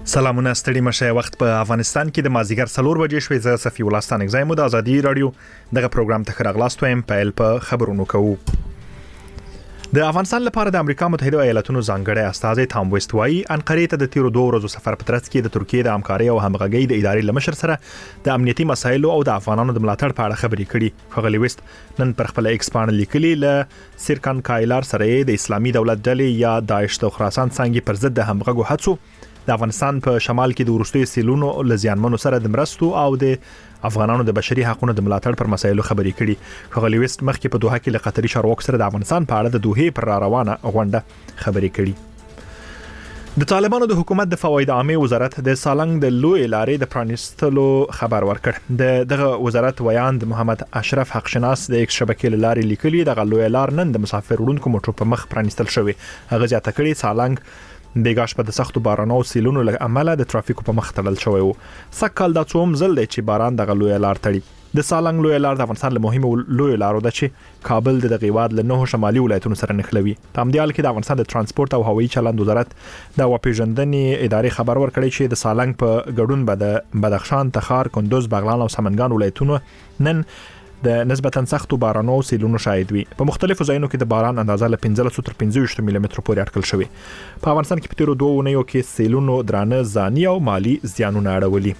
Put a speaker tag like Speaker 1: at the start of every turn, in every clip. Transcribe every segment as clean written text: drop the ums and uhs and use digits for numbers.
Speaker 1: سلامونه ستړي مشه وخت په افغانستان کې د مازیګر 4 بجې شوې ز صفي ولستان اگزایم د ازادي رادیو دغه پروګرام ته خراغلاست وایم په خبرونو کوو. د افغانستان لپاره د امریکا متحده ایالاتونو ځانګړی استازی تام ویست وايي انقره ته د تیرو 2 ورځو سفر په ترڅ کې د ترکیه د همکاري او همغږي د ادارې لمشر سره د امنیتي مسایلو او د افغانانو د ملاتړ په اړه خبرې کړي. خغلی ویست نن پر خپل ایکس باندې لیکلي ل سیرکان کایلار سره د اسلامي دولت ډلې یا داعش د خراسان څنګه پر ضد د همغږو هڅو د افغانستان په شمال کې د ورستوي سیلونو لزیانمنو سره د مرستو او د افغانانو د بشري حقوقو د ملاتړ پر مسایلو خبرې کړي. خغلی ویست مخکې په دوحه کې له قطري چارواکو سره د افغانستان په اړه د دوحه پر روانه غونډه خبرې کړي. د طالبانو د حکومت د فواید عامه وزارت د سالنګ د لوی لارې د پرانیستلو خبر ورکړ. دغه وزارت ویاند محمد اشرف حق شناس د ایکس شبکې لارې لیکلي د غلوی لار نن د مسافر وړونکو موټرو په مخ پرانیستل شوی. هغه ځاته کړي سالنګ بیګاش په د سختو بارانو او سیلونو له امله د ترافیکو په مخ تړل شوی وو. سکهال د څوم زل دی چې باران د غلوی لار تړي. د سالنګ لوی لار د افغانستان له مهمه لوی لارو ده چې کابل د غیواد له 9 شمالي ولایتونو سره نښلوي. په همدې حال کې د افغانستان د ترانسپورت او هوایي چلند وزارت د واپیژندنې ادارې خبر ورکړی چې د سالنګ په ګډون به د بدخشان، تخار، کندوز، بغلان او سمنګان ولایتونو نن د نسبتا سختو بارانو او سیلونو شاهد وي. په مختلفو ځایونو کې د باران اندازه له 15 تر 25 ملي متر پورې اټکل شوی. په افغانستان کې په تیرو 2 اونیو کې سیلونو درانه ځاني او مالی زیانونه اړولي.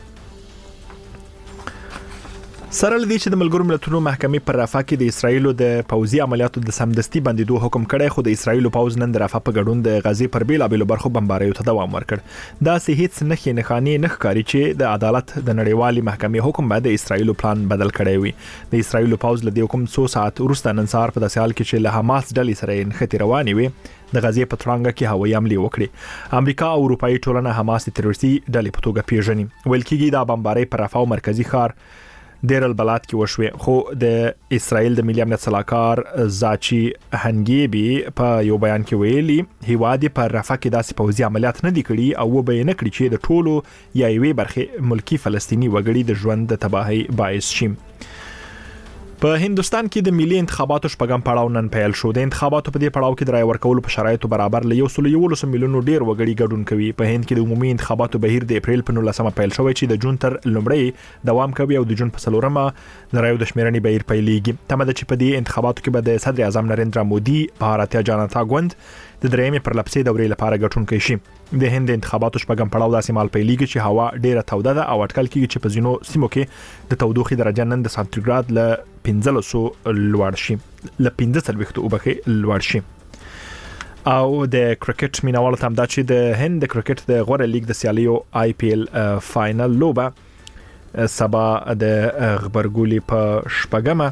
Speaker 1: سره لدی چې د ملګرو ملتونو محکمې پر رافع کې د اسرایلو د پوځي عملیاتو د سمدستي بندیدو حکم کړی، خو د اسرایلو پوز نن د رافع په ګډون د غزې پر بیلابېلو برخو بمباریو ته دوام ورکړ. دا سه هیڅ نه خاني نه ښکاري چې د عدالت د نړیوالې محکمې حکم بعد د اسرایلو پلان بدل کړی وي. د اسرایلو پوز له دې حکم 100 ساعت وروسته نن سهار په داسې حال کې چې له حماس ډلې سره نښتې روانې وي د غزې په ترانګه کې هوایي حمله وکړي. امریکا او اروپאי ټولنه حماس تروریستي ډلې په توګه پیژني. ویل کېږي دا بمباری پر رافع مرکزی ښار دیر البلاد کې وشوي، خو د اسرائیل د ملي امنیت صلاحکار زاچی هنګيبي په یو بیان کې ویلي هیوادي پر رافع کې داسې پوځي عملیات نه دي کړي او بیان کړی چې د ټولو یا یوې برخه ملکی فلسطینی وګړي د ژوند د تباہي باعث شي. په هندستان کې د ملي انتخاباتو شپږم پړاو نن پیل شو. د انتخاباتو په دې پړاو کې د رای ورکولو په شرایطو برابر ل 1.1 میلیونو ډیر وګړي ګډون کوي. په هند کې د عمومي انتخاباتو بهیر د اپریل په 19 پیل شوی چې د جون تر لومړی دوام کوي او د جون په 4مه د رایو د شمیرنې بهیر پیلېږي. تمه ده چې په دې انتخاباتو کې به د صدر اعظم نریندرا مودي بھارتیا جنتا ګوند د درېمې پرلپسې دورې لپاره ګټونکی شي. د هند انتخاباتو شپږم پړاو داسې مال پیلېږي چې هوا ډیره توده ده او اټکل کېږي چې په ځینو سیمو کې د تودوخې درجه نن د سانتیګراد ل 1500 لوړ شي، ل 15 وبخي لوړ شي. او د کرکټ مینوالو ته هم دا چې د هند د کرکټ د غوړه لیګ د سیالیو IPL فائنل لوبه سبا د غبرګولي په شپږمه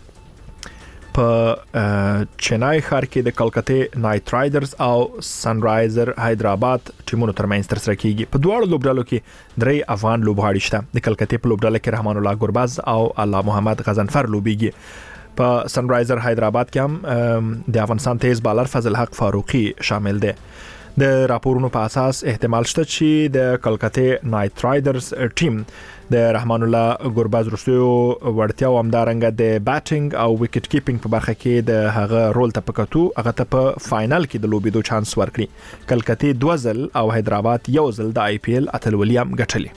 Speaker 1: په چنای ښار کې د کلکته نایټ رایډرز او سن رایزر حیدرآباد ټیمونو ترمنځ ترسره کیږي. په دواړو لوبډلو کې درې افغان لوبغاړي شته. د کلکته په لوبډله کې رحمان الله ګرباز او الله محمد غزنفر لوبيږي. په سن رایزر حیدرآباد کې هم د افغانستان تیز بالر فضل حق فاروقي شامل دی. د راپورونو په اساس احتمال شته چې د کلکته نایټ رایډرز ټیم د رحمان الله ګرباز رسو ورتیا او همدارنګه د بیټینګ او وکټ کیپینګ په برخه کې د هغه رول ته پکاتو هغه ته په فائنل کې د لوبېدو چانس ورکړي. کلکته 2 ځل او حیدرآباد 1 ځل د IPL اتلولیم ګټلې.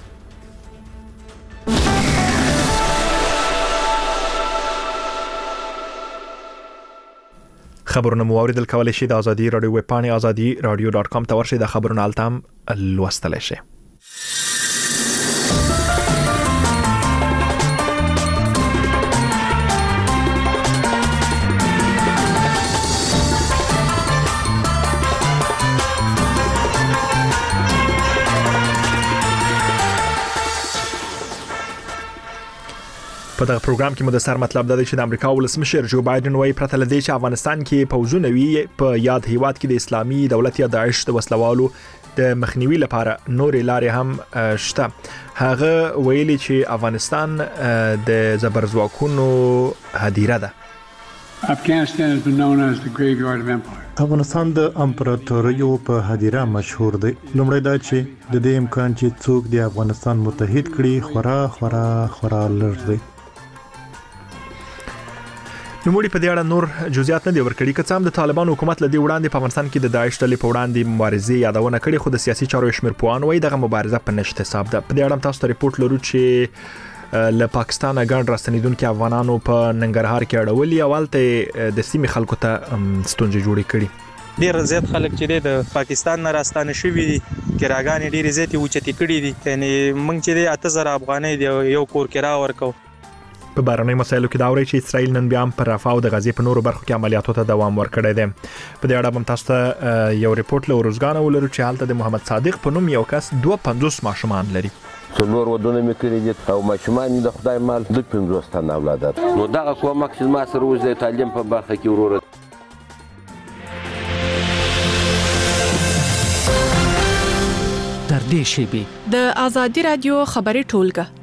Speaker 1: خبرونه مو اوریدل کولای شئ د ازادي رادیو ویب پاڼې azadi.radio.com ته ورشئ. د خبرونو التام لوستلای شئ. په دغه پروګرام کې مو د سر مطلب د چې د امریکا ولسمشر جو بایدن وايي پرته لدی چې افغانستان کې پوځونه وي په یاد هیواد کې د اسلامي دولت یا داعش د وسلوالو د مخنیوي لپاره نورې لارې هم شته. هغه ویلي چې افغانستان د زبرځواکونو هدیره ده.
Speaker 2: Afghanistan has been known as the graveyard of empire.
Speaker 3: افغانستان د امپراتوریو په هدیره مشهور دی. لومړی دا چې د دې امکان چې څوک د افغانستان متحد کړي خورا لږ دی.
Speaker 1: نوموړي په دې اړه نور جزئیات نه دی ورکړي که څه هم د طالبان حکومت لدی وړاندې په افغانستان کې د داعش ډلې په وړاندې مبارزې یادونه کړې خو د سیاسي چارو شمیر پوهان وایي دغه مبارزه په نشته حساب ده. په دې اړه تاسو ته ریپورت لرو چې له پاکستان ګڼ راستنیدونکو افغانانو په ننګرهار کې اړولي اولته د سیمې خلکو ته ستونزې جوړې کړي.
Speaker 4: ډیر زیات خلک چې د پاکستان نه راستانه شوي دي کراګانې ډیر زیات اوچتې کړي دي یعنی موږ چې د 8000 افغانۍ دی یو کور کرا ورکو.
Speaker 1: په بهرنۍ مسایلو کې دا اوري چې اسرائیل نن بیا پر رفح او د غزې په نورو برخو کې عملیاتو ته دوام ورکړی دی. په دې اړه هم تاسو ته یو ریپورت له روزګان ولرو چې حالت د محمد صادق په نوم یو کس 250 ماشومان لري.
Speaker 5: څلور ودونه مې کړی دي او ماشومان د خدای مال د 50 تنه اولادات نو دغه کومک چې ما سره وځي تعلیم په برخه کې وروره.
Speaker 6: تر دې شیبې
Speaker 7: د آزادي رادیو خبري ټولګه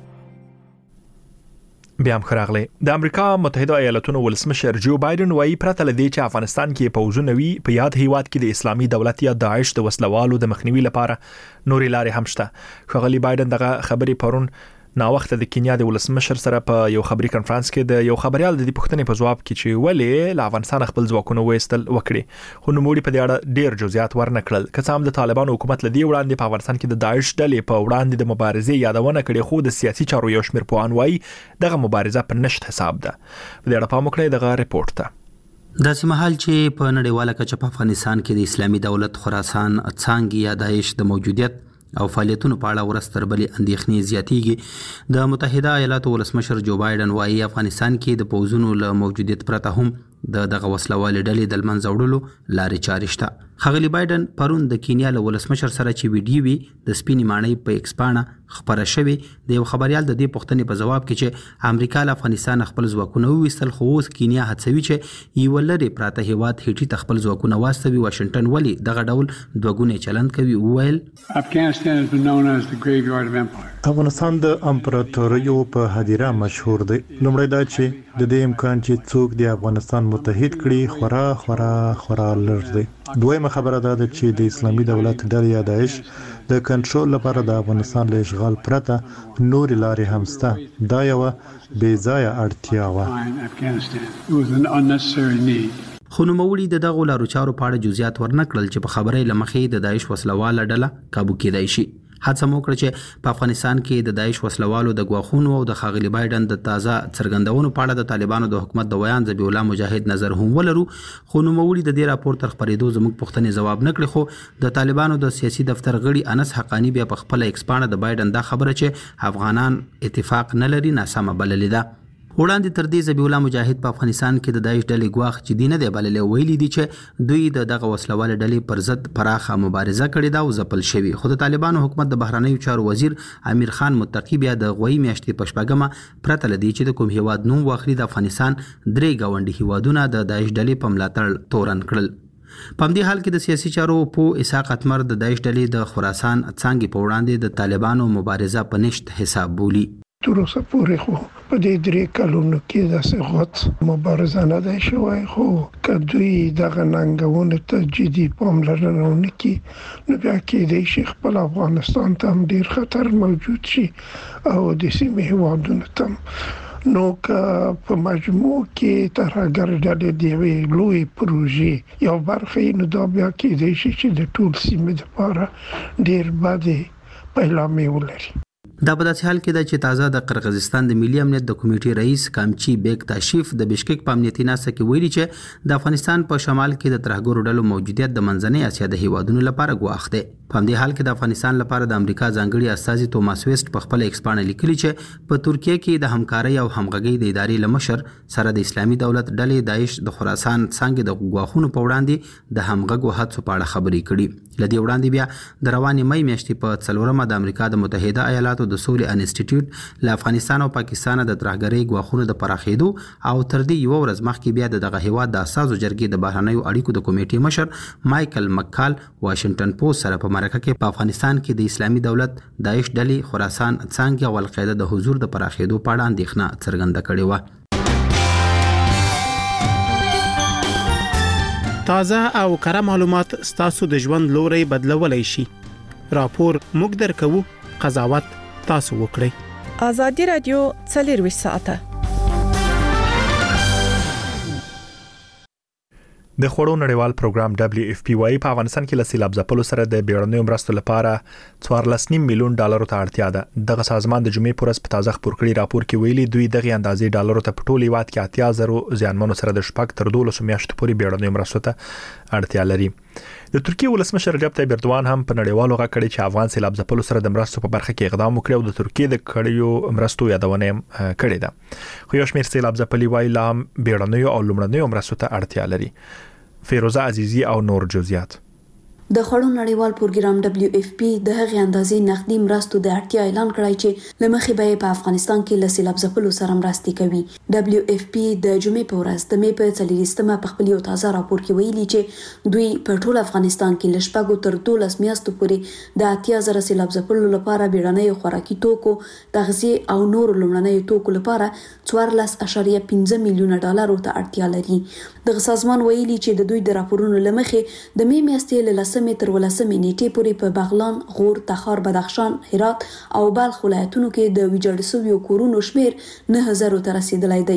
Speaker 1: بیا هم خراغلی. د امریکا متحده ایالاتونو ولسمشر جو بایدن وایي پرته لدی چې افغانستان کې پوځونه وي په یاد هیواد کې د اسلامي دولت یا داعش د وسلوالو د مخنیوي لپاره نورې لارې هم شته. ښاغلي بایدن دغه خبرې پرون نا وخت د کینیا د ولسمشر سره په یو خبري کانفرنس کې د یو خبريال د پښتنې په جواب کې چې ولې له افغانستان خپل ځواکونه وېستل وکړي خو نوموړي په دې اړه ډیر جزئیات ورنکړل. که څه هم د طالبان حکومت لدی وړاندې په افغانستان کې د داعش ډلې په وړاندې د مبارزې یادونه کړې خو د سیاسي چارو یو شمیر پوهان وایي دغه مبارزه په نشته حساب ده. په دې اړه پام وکړئ دغه ریپورت ته.
Speaker 6: داسې مهال چې په نړیواله کچه په افغانستان کې د اسلامي دولت خراسان څانګې یا داعش د موجودیت او فعالیتونو په اړه ورستر بلې اندېښنې زیاتېږي. د متحده ایالاتو ولسمشر جو بایدن وایي افغانستان کې د پوځونو له موجودیت پرته هم دغه وسلوالې ډلې د منځه وړلو لارې چارې شته. ښاغلي بایدن پرون د کینیا له ولسمشر سره چې ویډیو د سپینې ماڼۍ په ایکس پاڼه خبره شوې د یو خبريال د دې پوښتنې په جواب کې چې امریکا له افغانستان خپل ځواکونه وویستل خو اوس کینیا هڅوي چې یو لري پراته هیواد هیټي تخپل ځواکونه واستوي. واشنگټن ولی دغه ډول دوګونې چلند کوي. وویل
Speaker 2: Afghanistan has been known as the graveyard of empire.
Speaker 3: افغانستان د امپراتوریو په هدیره مشهور دی. لومړی دا چې د دې امکان چې څوک د افغانستان متحد کړي خورا لږ دی. دویمه خبره دا ده چې د اسلامي دولت ډلې یا داعش د کنټرول لپاره د افغانستان له اشغال پرته نور لارې هم شته. دا یو بې ځایه اړتیا
Speaker 2: وه.
Speaker 6: خو نوموړي د دغو لارو چارو په اړه جزئیات ورنکړل چې په خبرې لمخې د داعش وسلواله ډله کابو کېدای شي. هڅه مو کړې چې په افغانستان کې د داعش وسلوالو د غواخونو او د ښاغلي بایدن د تازه څرګندونو په اړه د طالبانو د حکومت د ویان ذبیح الله مجاهد نظر هم ولرو. خو نوموړي د دې راپور تر خبرېدو زموږ پوښتنې جواب نه کړې. خو د طالبانو د سیاسي دفتر غړي انس حقانی بیا په خپل ایکس پاڼه د بایدن دا خبره چې افغانان اتفاق نه لري ناسمه بللې ده. وړاندې تر دې ذبیح الله مجاهد په افغانستان کې د داعش ډلې ګواښ چې دی نه دی بللی ویلي دي چې دوی دغه وسلواله ډلې پر ضد پراخه مبارزه کړې ده او ځپل شوي. خو د طالبانو حکومت د بهرنیو چارو وزیر امیر خان متقی بیا د غوی میاشتې په شپږمه پرته له دې چې د کوم هیواد نوم واخلي د افغانستان 3 ګاونډي هیوادونه د داعش ډلې په ملاتړ تورن کړل. په همدې حال کې د سیاسي چارو په اسحاق اتمر د داعش ډلې د خراسان څانګې په وړاندې د طالبانو مبارزه په نشت حساب بولي.
Speaker 8: تر اوسه پورې خو په دې 3 کلونو کې داسې غوڅ مبارزه نه ده شوې. خو که دوی دغه ننګونو ته جدي پاملرنه ونه کړي نو بیا کېدای شي خپل افغانستان ته هم ډېر خطر موجود شي او د سیمې هیوادونو ته نو که په مجموع کې ترهګر ډلې د یوې لوی پروژې یو برخه نو دا بیا کېدای شي چې د ټول سیمې لپاره ډېر بدې پیلامې ولري.
Speaker 6: دا په داسې حال کې ده چې تازه د قرغیزستان د ملي امنیت د کمیټې رئیس کامچی بیگ تاشیف د بشکک په امنیتي ناسته کې ویلي چې د افغانستان په شمال کې د ترهګرو ډلو موجودیت د منځنۍ اسیا د هیوادونو لپاره ګواښ دی. په همدې حال کې د افغانستان لپاره د امریکا ځانګړي استازي توماس ویسټ په خپل ایکس پاڼه لیکلي چې په ترکیه کې د همکارۍ او همغږۍ د ادارې لمشر سره د اسلامي دولت ډلې داعش د خراسان څنګه د غواخونو په وړاندې د همغږو هڅو په اړه خبرې کړي. لدی وړاندې بیا د روانې مې میاشتې په 4مه د امریکا د متحده ایالاتو د سولې انسټیټیوټ له افغانستان او پاکستان د ترهګرۍ غواخونو د پراخېدو او تر دې یو ورځ مخکې بیا دغه هیواد د اساسو جرګې د بهرنیو اړیکو د کمیټې مشر مایکل مکال واشنگټن پوسټ سره په مرکه کې په افغانستان کې د اسلامي دولت داعش ډلې خراسان څنګه او القاعده د حضور د پراخېدو په اړه اندېښنه څرګنده کړې و.
Speaker 9: تازه او کره معلومات ستاسو د ژوند لوري بدلولای شي. راپور موږ درکو، قضاوت تاسو وکړئ.
Speaker 7: آزادي رادیو 24 ساعته
Speaker 1: د خوړو نړیوال پروګرام WFP وايي په افغانستان کې له سیلاب ځپلو سره د بیړنیو مرستو لپاره 14.9 میلیون ډالر ته اړتیا ده. دغه سازمان د جمعې پر ورځ په تازه خبر کړی راپور کې ویلي دوی دغه اندازې ډالر ته په ټول هیواد کې 80,000 زیانمنو سره د شپږ تر 12 میاشتو پورې بیړنیو مرستو ته اړتیا لري. د ترکیه ولسمشر رجب طیب اردوان هم په نړیوالو غږ کړی چې افغان سیلاب ځپلو سره د مرستو په برخه کې اقدام وکړي او د ترکیه د کړیو مرستو یادونه کړې ده. خو یو شمېر سیلاب ځپلي وايي لام بیړنیو او لومړنیو مرستو ته اړتیا لري. فیروزه عزیزی او نور جزئیات.
Speaker 10: د خوړو نړیوال پروګرام WFP د هغې اندازې نقدي مرستو د اړتیا اعلان کړی چې لمخې به په افغانستان کې له سیلاب ځپلو سره مرستې کوي. WFP د جمعې په ورځ د مې په 40مه په خپل یو تازه راپور کې ویلي چې دوی په ټول افغانستان کې له شپږو تر 12 میاشتو پورې د 80,000 سیلاب ځپلو لپاره بیړنیو خوراکي توکو، تغذیه او نور لومړنیو توکو لپاره 14.5 میلیون ډالر ته اړتیا لري. دغه سازمان ویلي چې د دوی د راپورونو لمخې د مې میاشتې له 10 تر 12 نیټې پورې په بغلان، غور، تخار، بدخشان، هرات او بلخ ولایتونو کې د ویجاړ شویو کورونو شمیر 9,000 ته رسیدلی دی.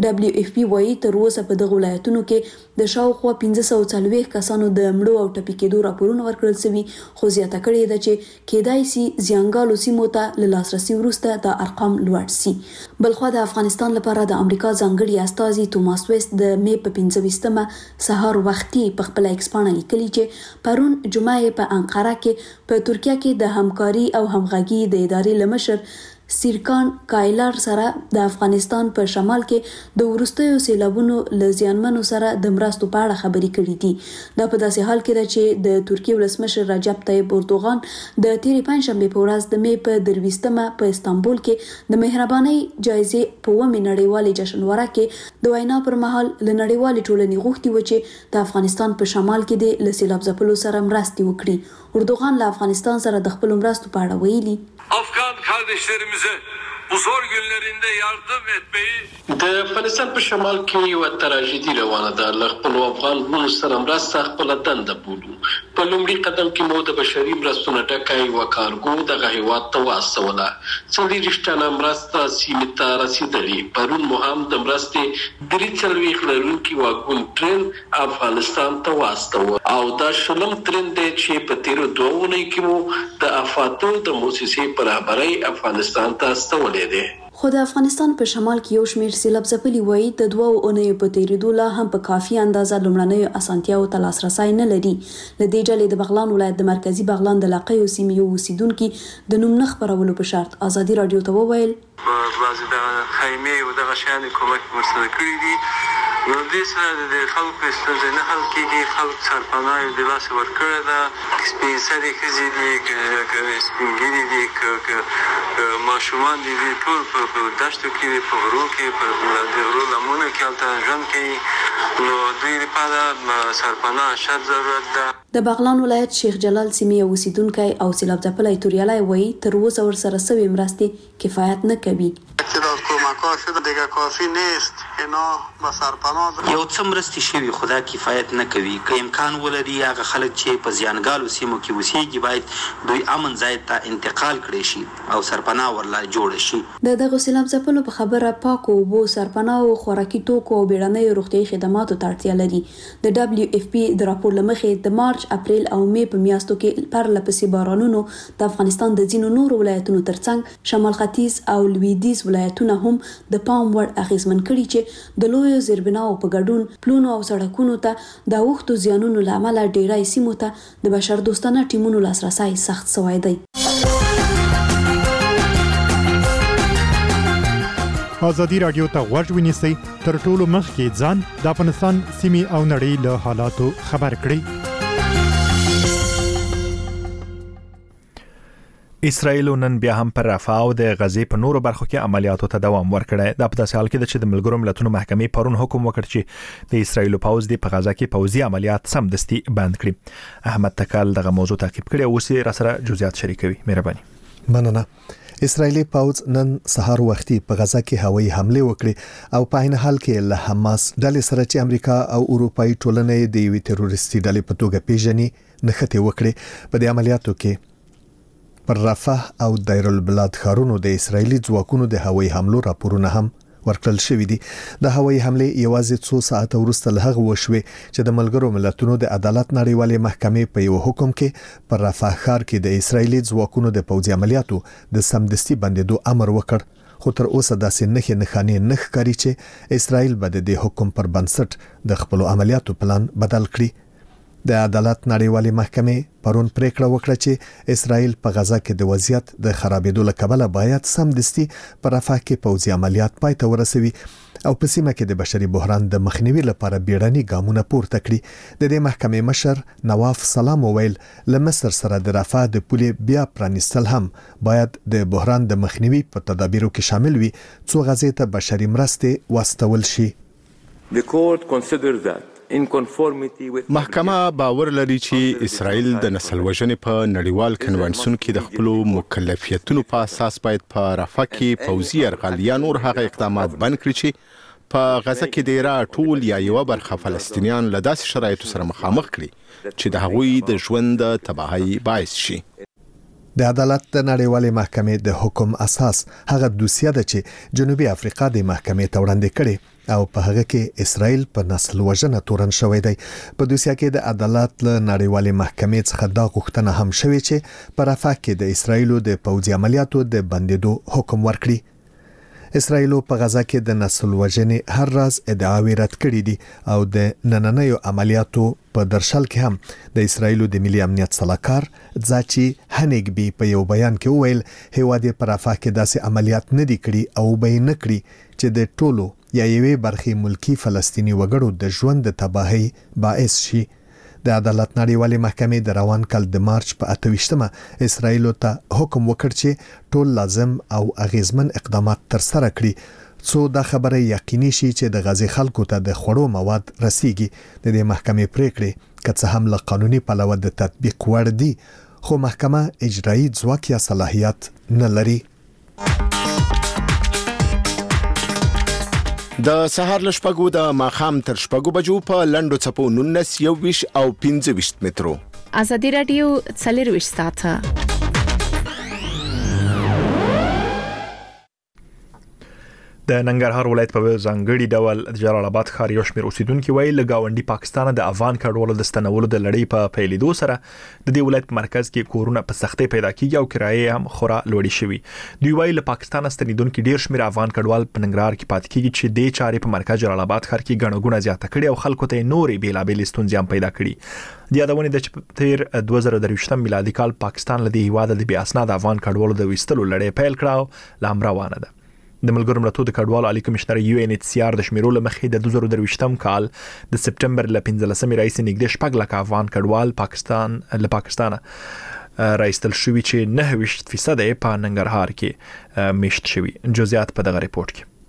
Speaker 10: WFP وايي تر اوسه په دغه ولایتونو کې د شاوخوا 1540 کسانو د مړو او ټپي کېدو راپورونه ورکړل شوي، خو زیاته کړې ده چې کېدای شي زیانګالو سیمو ته له لاسرسي وروسته د ارقام لوړ شي. بلخوا د افغانستان لپاره د امریکا ځانګړي استازي توماس ویست د مې په 25مه سهار وختي په خپل ایکس پاڼه لیکلي چې پرون جمعه په انقره کې په ترکیه کې د همکاري او همغږي د ادارې لمشر سیرکان کایلر سره د افغانستان په شمال کې د ورستیو سیلابونو له زیانمنو سره د مرستو په اړه خبرې کړې دي. دا په داسې حال کې ده چې د ترکیه ولسمشر رجب طیب اردوغان د تیرې پنځشنبه په ورځ د مې په 23مه په استانبول کې د مهرباني جایزې په ومه نړیوالې جشنواره کې د وینا پر مهال له نړیوالې ټولنې غوښتي و چې د افغانستان په شمال کې د لسیلاب ځپلو سره مرستې وکړي. اردوغان له افغانستان سره د خپل مرستو په اړه ویلي
Speaker 11: Afgan kardeşlerimize bu zor günlerinde yardım etmeyi
Speaker 12: د افغانستان په شمال کې یو تراژیدي روانه ده. له خپل افغان وروڼو سره مرسته خپل دنده بولو. په لومړي قدم کې مو د بشري مرستو نه ډکه یوه کارګو دغه هیواد ته واستوله. 40 تنه مرسته سیمې ته رسېدلې. پرون مو هم د مرستې 43 لرونکي واګون ټرین افغانستان ته واستوه او دا شلم ټرین دی چې په تیرو 2 اونیو کې مو د افاتو د موسسې په رهبرۍ افغانستان ته استولی دی.
Speaker 10: خو د افغانستان په شمال کې یو شمېر سیلاب ځپلي وایي د 2 اونیو په تیریدو لا هم په کافي اندازه لومړنیو اسانتیاو ته لاسرسی نه لري. له دې ډلې د بغلان ولایت د مرکزي بغلان د علاقې سیمې یو اوسیدونکي د نوم نه خپرولو په شرط ازادي رادیو ته وویل
Speaker 11: بعضې دغه خیمې او دغه شیانې کومک ورسره کړي دي. نو دې سره د خلکو ستونزې نه حل کېږي. خلک سرپناه یې د لاسه ورکړې ده. سپین سرې ښځې دي، سپین ږیري دي، ماشومان دي، ټول په دشتو کې، په غرو کې، په د غرو لمنو کې هلته ژوند کوي. نو دوی لپاره سرپناه شرط ضرورت ده.
Speaker 10: د بغلان ولایت شیخ جلال سیمې اوسیدونکی او سیلاب ځپلی توریالی وایي تر اوسه ورسره سوې مرستې کفایت نه کوي.
Speaker 6: یو څه مرستې شوي خو دا کفایت نه کوي. که امکان ولري هغه خلک چې په زیانګالو سیمو کې اوسېږي باید دوی امن ځای ته انتقال کړی شي او سرپناه ورله جوړه شي.
Speaker 10: د دغه سیلاب ځپلو په خبره پاکو اوبو، سرپناه او خوراکي توکو او بیړنیو روغتیايي خدماتو ته اړتیا لري. د WFP د راپور له مخې د مارچ، اپریل او مې په میاشتو کې پرله پسې بارانونو د افغانستان د ځینو نورو ولایتونو ترڅنګ شمال ختیځ او لویدیځ ولایتونه هم د پام وړ اغیزمن کړي چې د لویو زیربناو په ګډون پلونو او سړکونو ته د اوښتو زیانونو له امله ډیری سیمو ته د بشردوستانه ټیمونو لاسرسی سخت شوی دی.
Speaker 3: ازادي رادیو ته غوږ ونیسئ تر ټولو مخکې ځان د افغانستان سیمې او نړۍ له حالاتو خبر کړئ.
Speaker 1: اسرائیل نن بیا هم پر رفح او د غزې په نورو برخو کې عملیاتو ته دوام ورکړی. دا په داسې حال کې چې د ملګرو ملتونو محکمې پرون حکم وکړ چې د اسرائیل پوځ په غزا کې پوځي عملیات سمدستي بند کړي. احمد تکل دغه موضوع تعقیب کړی او اوس را سره جزئیات شریکوي. مهرباني.
Speaker 13: مننه. اسرائیلي پوځ نن سهار وختي په غزا کې هوایي حمله وکړه او په عین حال کې له حماس ډلې سره چې امریکا او اروپאי ټولنې د یوې تروریستي ډلې په توګه پیژني نښتې وکړي. په دې عملیاتو کې پر رفح او دیر البلاد ښارونو د اسرایلی ځواکونو د هوایي حملو راپورونه هم ورکړل شوې دي. د هوایي حمله یوازې څو ساعت وروسته له هغه وشوه چې د ملګرو ملتونو د عدالت نړیوالې محکمې په یو حکم کې پر رفح ښار کې د اسرایلی ځواکونو د پوځي عملیاتو د سمدستي بندیدو امر وکړ. خو تر اوسه داسې نښې نه ښکاري چې اسرائیل به د دې حکم پر بنسټ د خپل عملیاتو پلان بدل کړي. د عدالت نړیوالې محکمې پرون پریکړه وکړه چې اسرائیل په غزا کې د وضعیت د خرابېدو لکبله باید سمدستي پر رفح کې پوځي عملیات پای ته ورسوي او په سیمه کې د بشري بحران د مخنیوي لپاره بیړني ګامونه پورته کړي. د دې محکمې مشر نواف سلام وویل له مصر سره د رفح د پولې بیا پرانیستل هم باید د بحران د مخنیوي په تدابیرو کې شامل وي څو غزې ته بشري مرستې واستول شي.
Speaker 14: The court considers that
Speaker 15: محکمه باور لري چې اسرائیل د نسل وژنې په نړیوال کنونشن کې د خپل مکلفیتونو په اساس باید په رفح کې پوځي یرغل یا نور هغه اقدامات بند کړي چې په غزه کې د ټول یا یو برخه فلسطینیان له داسې شرایطو سره مخامخ کړي چې د هغوی د ژوند د تباهۍ باعث شي.
Speaker 13: د عدالت د نړیوالې محکمې د حکم اساس هغه دوسیه ده چې جنوبي افریقا د محکمې ته وړاندې کړي او په هغه کې اسرائیل په نسل وژنه تورن شوی دی. په دوسیه کې د عدالت له نړیوالې محکمې څخه دا غوښتنه هم شوې چې په رفح کې د اسرائیلو د پوځي عملیاتو د بندیدو حکم ورکړي. اسرائیلو په غزا کې د نسل وژنې هر راز ادعاوې رد کړې دي او د نننیو عملیاتو په درشل کې هم د اسرائیلو د ملي امنیت صلاحکار ځاچی هنګبي په یو بیان کې وویل هیواد په رفح کې داسې عملیات نه دي کړي او به نه کړي چې د ټولو یا یوې برخې ملکی فلسطینی وګړو د ژوند د تباهۍ باعث شي. د عدالت نړیوالې محکمې د روان کال د مارچ په 28مه اسرائیل ته حکم وکړ چې ټول لازم او اغیزمن اقدامات ترسره کړي څو دا خبره یقیني شي چې د غزې خلکو ته د خوړو مواد رسیږي. د دې محکمې پریکړې که څه هم له قانوني پلوه د تطبیق وړ دي خو محکمه اجرایي ځواک یا صلاحیت نه لري.
Speaker 15: د سهار له شپږو د ماښام تر شپږو بجو په لنډو څپو 19 21 او 25 مترو.
Speaker 7: ازادي رادیو 24 ساعته
Speaker 1: د ننګرهار ولایت په ځانګړي ډول د جلال آباد ښار یو شمېر اوسیدونکو ویل له گاونډي پاکستان د افغان کډوالو د ستنولو د لړۍ په پیلېدو سره د دې ولایت مرکز کې کورونه په سختۍ پیدا کیږي او کرایې هم خورا لوړې شوي. دوی ویل له پاکستان ستنیدونکو ډیر شمېر افغان کډوال په ننګرهار کې پاتې کیږي چې د چارې په مرکز جلال آباد ښار کې غڼه ګونه زیاته کړي او خلکو ته نورې بیلابېلې ستونزې هم پیدا کړي. د یادونه د تیر 2023 میلادي کال پاکستان له دې هیواد د بیا اسناد افغان کډوالو د وستلو لړۍ پیل کړه او لام روانه ده. د ملګرو ملتونو د کډوالو عالی کمشنر UNHCR د شمیرو لمخې د 2023 کال د سپټمبر ل 15 رئیس نږدې 6 لک افغان کډوال پاکستان راځتل شوی چې 9% په ننګرهار کې میشت شوی. جزئیات په دغه ریپورت کې.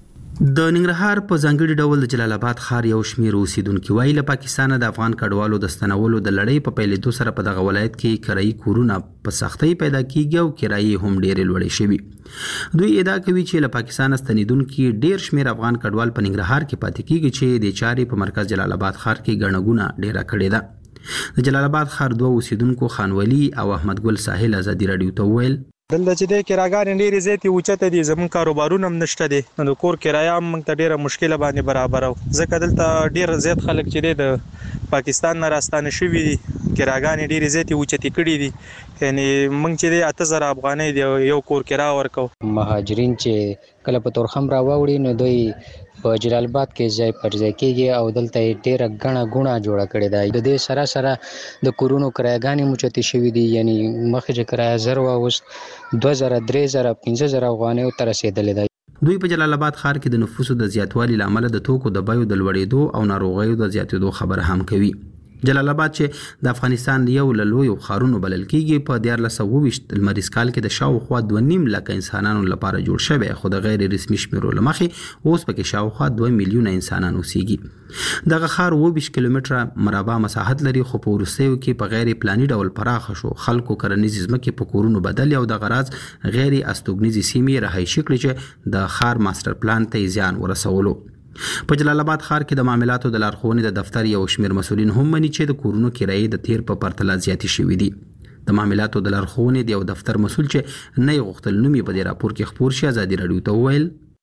Speaker 6: د ننګرهار په ځانګړي ډول د جلال آباد ښار یو شمېر اوسیدونکو ویل پاکستان د افغان کډوالو د ستنولو د لړۍ په پیلېدو سره په دغه ولایت کې کرایي کورونه په سختۍ پیدا کیږي او کرایې هم ډېرې لوړې شوي. دوی ادعا کوي چې له پاکستان ستنیدونکو ډېر شمېر افغان کډوال په ننګرهار کې پاتې کیږي چې د چارې په مرکز جلال آباد ښار کې غڼهګونه ډېره کړې ده. د جلال آباد ښار دوه اوسیدونکو خانولي او احمد ګل ساحل ازادي رادیو ته ویل
Speaker 4: دلته چې د کراګانې ډېرې زیاتې اوچته دي زموږ کاروبارونه هم نشته دي د کور کرایه هم موږ ته ډېره مشکله باندې برابر او ځکه دلته ډېر زیات خلک چې د پاکستان نه راستانه شوي دي کراګانې ډېرې زیاتې اوچتې کړي دي یعنی موږ چې د 8000 افغانۍ دی یو کور کرا ورکو.
Speaker 16: مهاجرین چې کله په تورخم راوړي نو دوی په جلال آباد کې ځای پر ځای کېږي او دلته ډېره غڼه ګونه جوړه کړې ده. د دې سره سره د کورونو کرایګانې موچتې شوي دي یعنی مخکې چې کرایه 1000 اوس 2000 3000 15000 افغانۍ ته رسیدلې ده.
Speaker 6: دوی په جلال آباد ښار کې د نفوسو د زیاتوالي لامل د توکو د بیو د لوړېدو او ناروغیو د زیاتېدو خبر هم کوي. جلال آباد چې د افغانستان یو له لویو ښارونو بلل کیږي په 1422 لمریز کال کې د شاوخوا 2.5 لک انسانانو لپاره جوړ شوی خو د غیر رسمي شمیرو لمخې اوس پکې شاوخوا 2 میلیونه انسانان اوسېږي. دغه ښار 20 کیلومتره مربع مساحت لري خو په وروستیو کې په غیر پلاني ډول پراخ شو. خلکو کرنیزې ځمکې په کورونو بدل او د غراض غیر استوګنیزې سیمې رهایشي کړې چې د ښار ماستر پلان ته زیان ورسولو. په جلال آباد ښار کې د معاملاتو د لارښوونې د دفتر یو شمېر مسؤلین هم مني چې د کورونو کرایې د تیر په پرتله زیاتې شوې دي. د معاملاتو د لارښوونې د یو دفتر مسؤل چې نه غوښتل نوم یې په دې راپور کې خپور شي ازادي رادیو ته وویل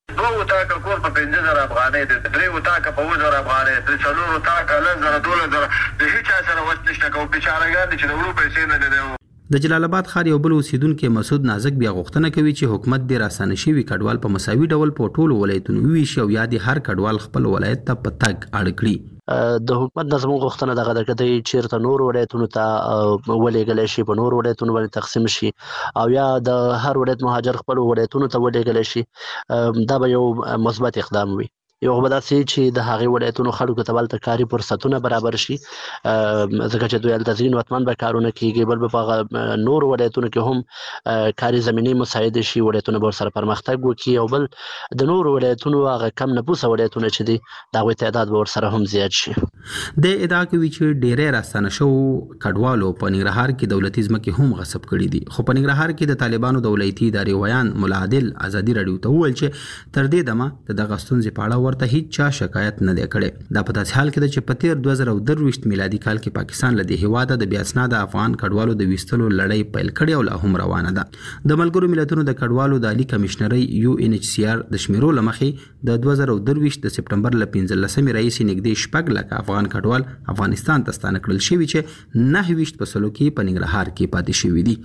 Speaker 17: دوه تاکه کور په 15000 افغانۍ دی، درې تاکه په 2000 افغانۍ دی، څلور تاکه 1000 12000 د هیڅ چا سره وخت نشته کو بیچارهګان چې د ورو پیسې نه لري.
Speaker 6: د جلال آباد ښار یو بل اوسیدونکو مسعود نازک بیا غوښتنه کوي چې حکومت د راسانه شوی کډوال په مساوي ډول په ټولو ولایتونو ویشي او یا د هر کډوال خپل ولایت ته په تګ اړ کړي.
Speaker 18: د حکومت د زموږ غوښتنه دغه ده چې چیرته نور ولایتونو ته ولېږل شي، په نور ولایتونو باندې تقسیم شي او یا د هر ولایت مهاجر خپل ولایتونو ته ولېږل شي. دا به یو مثبت اقدام وي. یو خو به داسې چې د هغې ولایتونو خلکو ته هلته کاري فرصتونه برابر شي، ځکه چې دوی هلته ځینې وطمن به کارونه کېږي، بل به په هغه نورو ولایتونو کې هم کاري زمینې مساعدې شي، ولایتونه به ورسره پرمختګ وکړي، او بل د نورو ولایتونو هغه کم نفوسه ولایتونه چې دي د هغوی تعداد به ورسره هم زیات شي.
Speaker 6: د ادعا کوي چې ډېری راستانه شوو کډوالو په ننګرهار کې دولتي ځمکې هم غصب کړي دي، خو په ننګرهار کې د طالبانو د ولایتي ادارې ویان ملا عادل ازادي راډیو ته وویل چې تر دې دمه د دغه ستونزې په اړه ورته هیڅ چا شکایت نه دی کړی. دا په داسې حال کې ده چې په تیر 2023 میلادي کال کې پاکستان له دې هیواده د بې اسناده افغان کډوالو د ویستلو لړۍ پیل کړې او لا هم روانه ده. د ملګرو ملتونو د کډوالو د عالی کمشنرۍ UNHCR د شمیرو له مخې د 2023 د سپټمبر له 15 راهیسې نږدې 6 لکه افغان کډوال افغانستان ته ستانه کړل شوي چې 29% کې په ننګرهار کې پاتې شوي دي.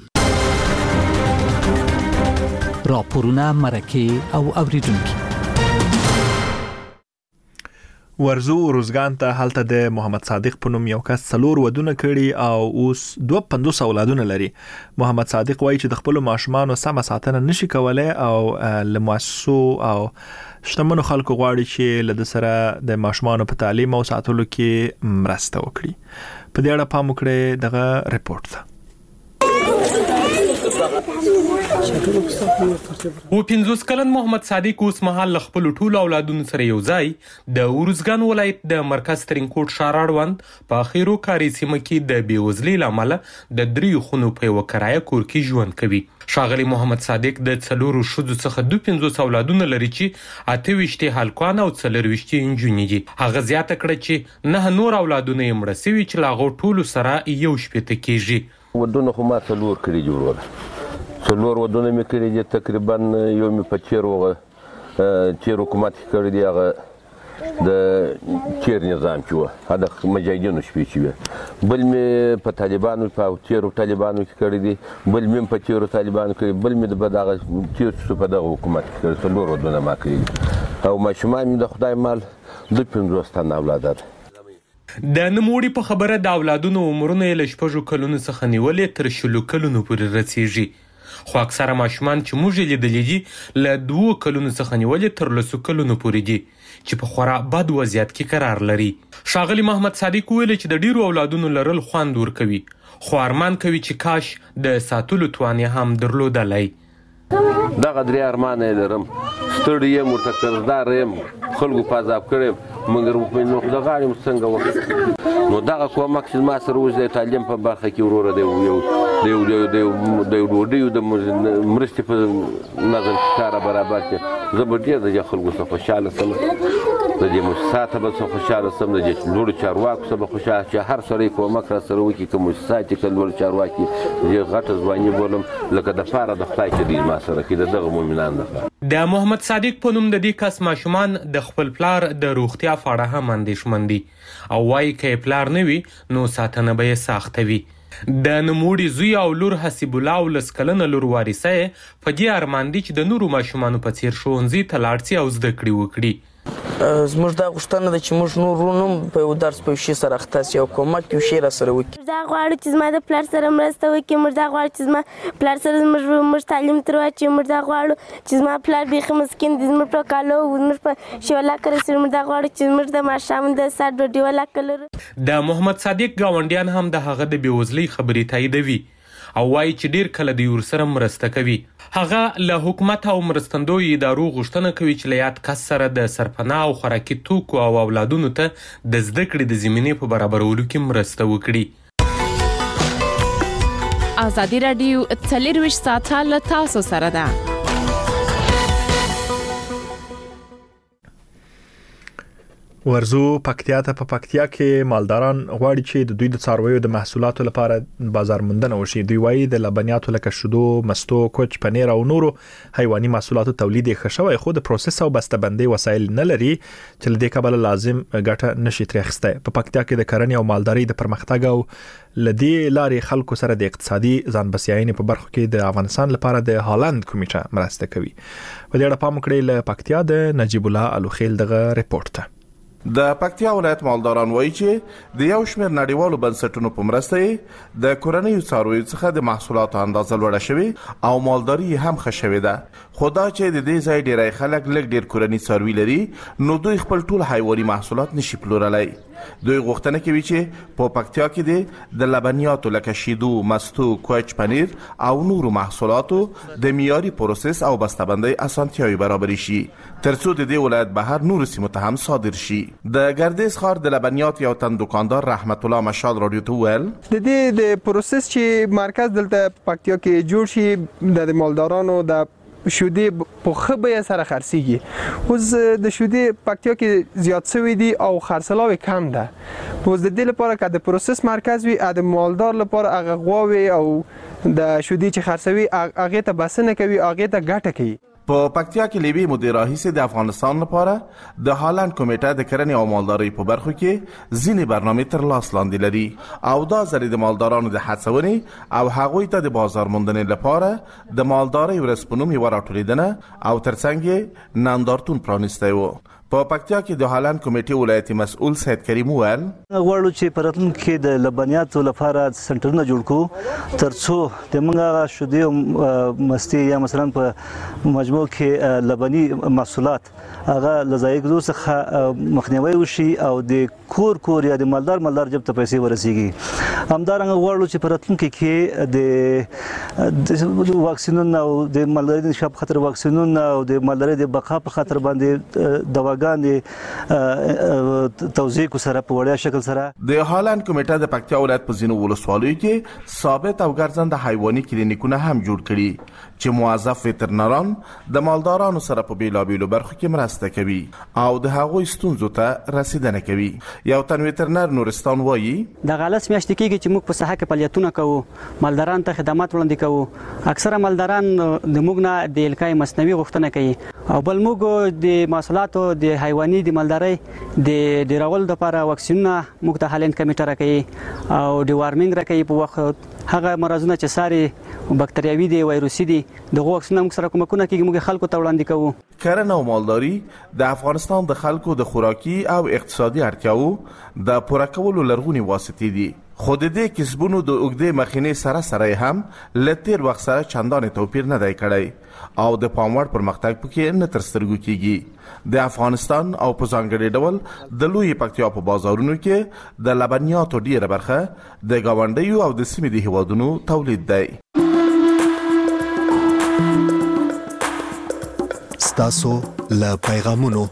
Speaker 19: راپورونه مرکه او اوریدونکو
Speaker 1: ورزو روزګان ته هلته د محمد صادق په نوم یو کس 4 ودونه کړي او اوس 250 اولادونه لري. محمد صادق وایي چې د خپل ماشومانو سم ساتنه نشي کولای او لمؤسسو او شتمنو خلکو غواړي چې له سره د ماشومانو په تعلیم او ساتلو کې مرسته وکړي. په دې اړه پام وکړئ دغه ریپورت ته.
Speaker 20: و 50 کلن محمد صادق اوس مهال خپل ټول اولادونو سره یو ځای د ورزګان ولایت د مرکز ترینکوټ ښار اړوند په خیرو کاري سیمه کې د بیوزلۍ له امله د 3 خونو په یوه کرایه کور کې ژوند کوي. ښاغلی محمد صادق د 4 ښځو څخه 52 اولادونه لري چې 28 هلکان او 24 نجونې دي. هغه زیاته کړه چې 9 نور اولادونه یې مړه سوي چې له هغو ټولو سره 1 کېږي.
Speaker 5: ودونه خو ما 4 کړي دي وروره، 4 ودونه مې کړي دي، تقریبا یو مې په چیر حکومت کې کړی دی، هغه د چیر نظام چې وه هغه د مجاهدینو شپې چې وې، بل مې په طالبانو په چیرو طالبانو کې کړی دی، بل مې په چیرو طالبانو کړی، بل مې په دغه چیر چې په دغه حکومت کې کړی. 4 ودونه ما کړي دي او ماشومان مې د خدای مال 50 تنه اولاد دي.
Speaker 20: د نوموړي په خبره د اولادونو عمرونه له 6 کلونو څخه نیولې تر 20 کلونو پورې رسیږي، خو اکثره ماشومان چې موږ یې لیدلي دي له 2 کلونو څخه نیولې تر 10 کلونو پورې دي چې په خورا بد وضعیت کې قرار لري. ښاغلی محمد صادق ویل چې د ډیرو اولادونو لرل خوند ورکوي، خو ارمان کوي چې کاش د ساتلو توان یې هم درلودلی.
Speaker 5: دغه 3 ارمان یې لرم، ستړی یم، ورته قرضدار یم، خلکو په عذاب کړی، مګر نو د غاړې مو څنګه وکړو. نو دغه کومک چې ما سره اوس د تعلیم په برخه کې وروره د ډوډیو د مرستې په نظم کې کار برابر کړي، زه به ډېر د خلکو څخه خوشحاله سم، د دې مؤسساتو به څخه خوشحاله سم، د دې لوړو چارواکو څخه خوشحاله چې هر سړی کومک را سره وکړي، که مؤسسات یې که لوړ چارواکي دې غټه ځواني بولم لکه د پاره د خدای چې دوی ما سره کړي د دغه مؤمنان لپاره.
Speaker 20: د محمد صادق په نوم د دې کس ماشومان د خپل پلار د روغتیا په اړه هم اندېښمن دي او وایي که یې پلار نه وي نو ساتنه به یې سخته وي. د نوموړي زوی او لور حسیب الله او 10 کلنه لور وارثه یې په دې ارمان دي چې د نورو ماشومانو په څیر ښوونځي ته لاړ شي او زده کړې وکړي.
Speaker 21: زموږ دا غوښتنه ده چې موږ نور ورونو په یو درس په شي سره اخته سي او کومک یو شی را سره وکړي.
Speaker 22: دا غواړو چې زما د پلار سره مرسته وکړي، موږ دا غواړو چې زما پلار سره موږ تعلیم تر واچوي، موږ دا غواړو چې زما پلار بیخي مسکین دی، زموږ په کالو موږ په شي ولاکه رسېږي، موږ دا غواړو چې موږ د ماښام د سهار ډوډۍ ولاکه لرو.
Speaker 20: د محمد صادق ګاونډیان هم د هغه د بېوزلۍ خبرې تاییدوي او وایي چې ډیر کله دوی ورسره مرسته کوي. هغه له حکومت او مرستندویو ادارو غوښتنه کوي چې له یاد کس سره د سرپناه او خوراکي توکو او اولادونو ته د زده کړې د زمینې په برابرولو کې مرسته وکړي.
Speaker 7: ازادي راډیو 24 ساعته له تاسو سره ده.
Speaker 1: ورزو پکتیا ته په پکتیا کې مالداران غواړي چې د دوی د څارویو د محصولاتو لپاره بازار موندنه وشي. دوی وايي د لبنیاتو لکه شودو، مستو، کوچ، پنیر او نورو حیواني محصولاتو تولید یې ښه شوی، خو د پروسس او بسته‌بندۍ وسایل نه لري چې له دې کبله لازم ګټه نشي ترې اخیستی. په پکتیا کې د کرنې او مالدارۍ د پرمختګ او لدی لارې خلکو سره د اقتصادي ځان بسیاینې په برخو کې د افغانستان لپاره د هالند کمیټه مرسته کوي. په دې اړه پام وکړئ. له پکتیا د نجیب الله الوخیل دغه ریپورت ته.
Speaker 2: د پکتیا ولایت مالداران وایي چې د یو شمېر نړیوالو بنسټونو په مرسته د کورنیو څارویو څخه د محصولاتو اندازه لوړه شوې او مالداري هم ښه شوې ده. خو دا چې د دې ځای ډېری خلک لږ ډېر کورني څاروي لري، نو دوی خپل ټول حیواني محصولات نشي پلورلی. دوی غوښتنه کوي چې په پکتیا کې د لبنیاتو لکه شیدو، مستو، کوچ، پنیر او نورو محصولاتو د معیاري پروسس او بسته‌بندۍ اسانتیاوې برابرې شي، ترڅو د دې ولایت بهر نورو سیمو ته هم صادر شي. د ګردیز ښار د لبنیات یو تن دکاندار رحمت الله مشال رادیو ته ویل
Speaker 8: د دې د پروسس چې مرکز دلته پکتیا کې جوړ شي د مالدارانو د شودې په خبره سره خرڅيږي. اوس د شودې پکتیا کې زیات شوی دي او خرڅلاو کم ده. اوس د دې لپاره چې د پروسس مرکز وي د مالدار لپاره هغه غواوي او د شودې چې خرڅوي هغه ته بسنه کوي، هغه ته ګټه کوي.
Speaker 2: په پکتیا کې لیبي مدیر رئیس د افغانستان لپاره د هالند کمیټه د کرنې او مالدارۍ په برخو کې ځینې برنامې تر لاس لاندې لري او دا ځل د مالدارانو د هڅونې او هغوی ته د بازار موندنې لپاره د مالدارۍ ورځ په نوم یوه راټولیدنه او ترڅنګ یې نندارتون پرانیستی و. په پکتیا کې د هالند کمیټې ولایتي مسؤل سید کریم وویل
Speaker 23: غواړو چې په راتلونکي کې د لبنیاتو لپاره سنټرونه جوړ کړو ترڅو د موږ شودې او مستي یا مثلا په مجموع کې لبني محصولات هغه لزایګزو څخه مخنیوي وشي او د کور یا د مالدار جب ته پیسې ورسیږي. همدارنګه غواړو چې په راتلونکي کې د واکسینونو او د مالدارۍ د شپ خطر واکسینونو او د مالدارۍ د بقا په خاطر باندې دواګانې توزیع کو سره په وړیا شکل سره.
Speaker 2: د هالند کمیټه د پکتیا ولایت په ځینو ولسوالیو کې ثابت او ګرځنده حیواني کلینیکونه هم جوړ کړي چې موظف وترنران د مالدارانو سره په بیلابیلو برخو کې مرسته کوي او د هغوی ستونزو ته رسیدنه کوي. یو تن وترنر نورستان وایي
Speaker 24: د غلس میاشتې کېږي چې موږ په ساحه کې فعالیتونه کوو، مالداران ته خدمات وړاندې کوو. اکثره مالداران د موږ نه د الکای مصنوعي غوښتنه کوي او بل موږ د محصولاتو د حیواني د مالدارۍ د ډیرول لپاره واکسینونه موږ ته هالند کمیټه راکوي او د وارمینګ راکوي په وخت هغه مرزونه چې ساري بکتریاوي دي، وایروسي دي، د واکسینونه موږ سره کومکونه کوي، موږ خلکو ته وړاندې کوو.
Speaker 2: کرنه او مالداري د افغانستان د خلکو د خوراکي او اقتصادي اړتیاو د پوره کولو لرغونې واسطې دي. خو د دې کسبونو د اوږدې مخینې سره هم له تیر وخت سره چندانې توپیر نه دی کړی او د پاموړ پرمختګ پکې نه تر سترګو کیږي. د افغانستان او په ځانګړي ډول د لوی پکتیا په بازارونو کې د لبنیاتو ډیره برخه د گاونډیو او د سیمې د هیوادونو تولید دی.
Speaker 13: ستاسو له پیغامونو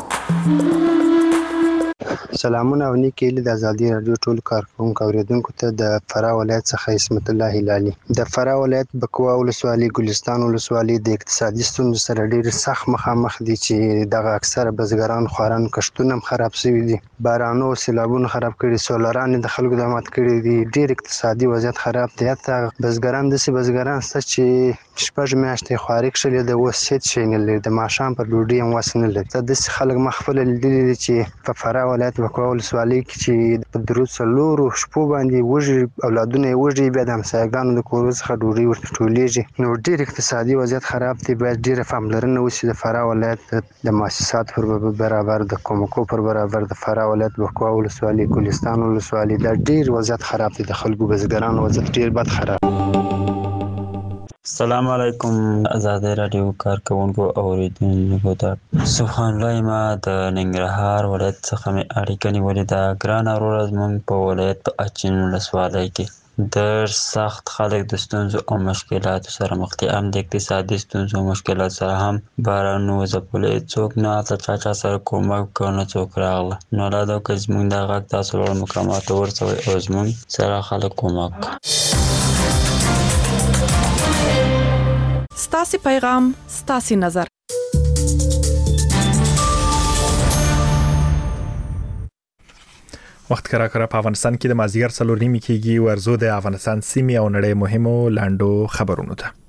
Speaker 25: سلامونه او نیکی له ازادي رادیو ټول کارکونکو اوریدونکو ته د فراه ولایت څخه اسمت الله هلالي. د فراه ولایت بکوا ولسوالي، ګلستان ولسوالي د اقتصادي ستونزو سره ډیر سخت مخامخ دي چې دغه اکثره بزګران خواران کښتونه خراب شوي دي، بارانو سیلابونو خراب کړي، سولران د خلکو د مات کړي دي، ډیر اقتصادي وضعیت خراب دی. حتی بزګران داسې بزګران شته چې شپږ میاشتې خواري کښلې د اوس هېڅ شی نه لري، د ماښام پر ډوډۍ هم وس نه لري. داسې خلک ما خپله لیدلي دي چې په فراه ولایت بکوا ولسوالۍ کې چې په درود څلورو شپو باندې وږي اولادونه یې وږي، بیا د همسایګانو د کورو څخه ډوډۍ ورته ټولېږي. نو ډېر اقتصادي وضعیت خراب دی. باید ډېره پاملرنه وشي د فراه ولایت د مؤسساتو پر برابر، د کومکو پر برابر. د فراه ولایت بکوا ولسوالي، ګلستان ولسوالي دا ډېر وضعیت خراب دی، د خلکو بزګرانو وضعیت ډېر بد خراب.
Speaker 26: السلام علیکم آزادی رادیو کارکونکو اوریدونکو ته سبحان الله. ما د ننګرهار ولایت څخه مې اړیکه نیولې ده. ګران وروره، زموږ په ولایت په اچین ولسوالۍ کې ډېر سخت خلک د ستونزو او مشکلاتو سره مخ دي، هم د اقتصادي ستونزو او مشکلاتو سره، هم بارانونو ځپلي. څوک نه هلته چا سره کومک وکړ، نه څوک راغله. نو الله دې وکړي زموږ دا غږ تاسو لوړو مقاماتو ورسوئ او زموږ سره خلک کومک کړي.
Speaker 27: ستاسې پیغام ستاسې نظر.
Speaker 1: وخت کرا په افغانستان کې د مازیګر 4:30 کېږي ورزو د افغانستان سیمې او نړۍ مهمو لاندو خبرونو ته